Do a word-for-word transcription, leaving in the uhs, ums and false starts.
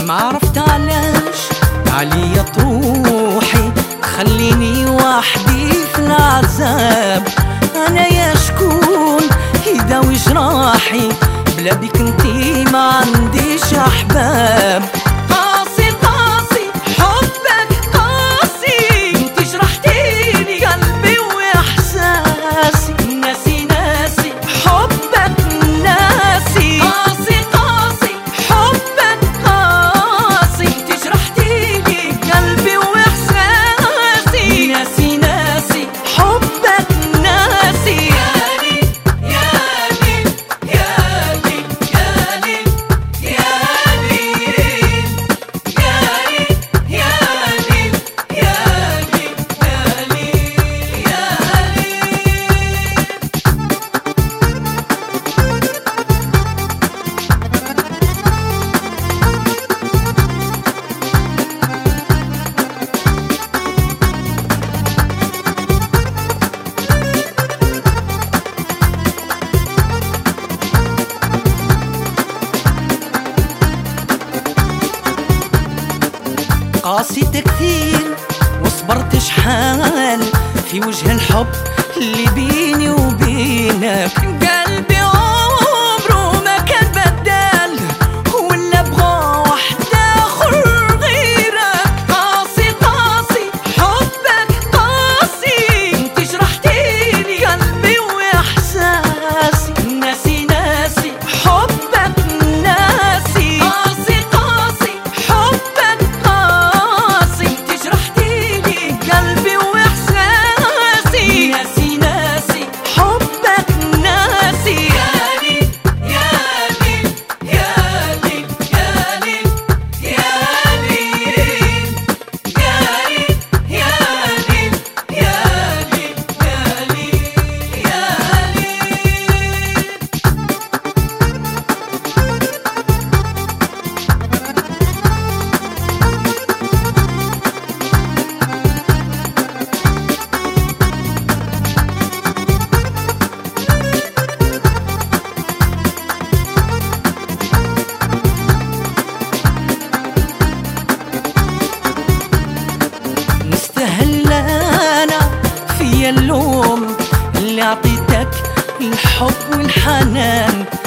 ما عرفت علاش عليا تروحي تخليني وحدي في العذاب. انا يا شكون يداوي جراحي بلا بيك انتي ما عنديش احباب. قاسي قاسي حبك قاسي، انتي جرحتيني قلبي واحساسي. ناسي ناسي حبك ناسي، قاسي قاسي حبك قاسي، انتي جرحتيني قلبي واحساسي. ناسي ناسي حبك ناسي. قاسيت كثير وصبرت شحال في وجه الحب اللي بيني وبينك. قلبي عمره ما كان بدال ولا بغى واحد اخر غيرك. قاسي قاسي حبك قاسي، انت جرحتيني قلبي واحساسي. ناسي ناسي حبك ناسي، قاسي قاسي حبك قاسي، انت جرحتيني قلبي واحساسي. ناسي ناسي حبك ناسي. يا ليل يا ليل يا ليل يا ليل يا ليل يا ليل يا ليل يا ليل يا نستاهل انا فيا اللوم اللي عطيتك الحب والحنان.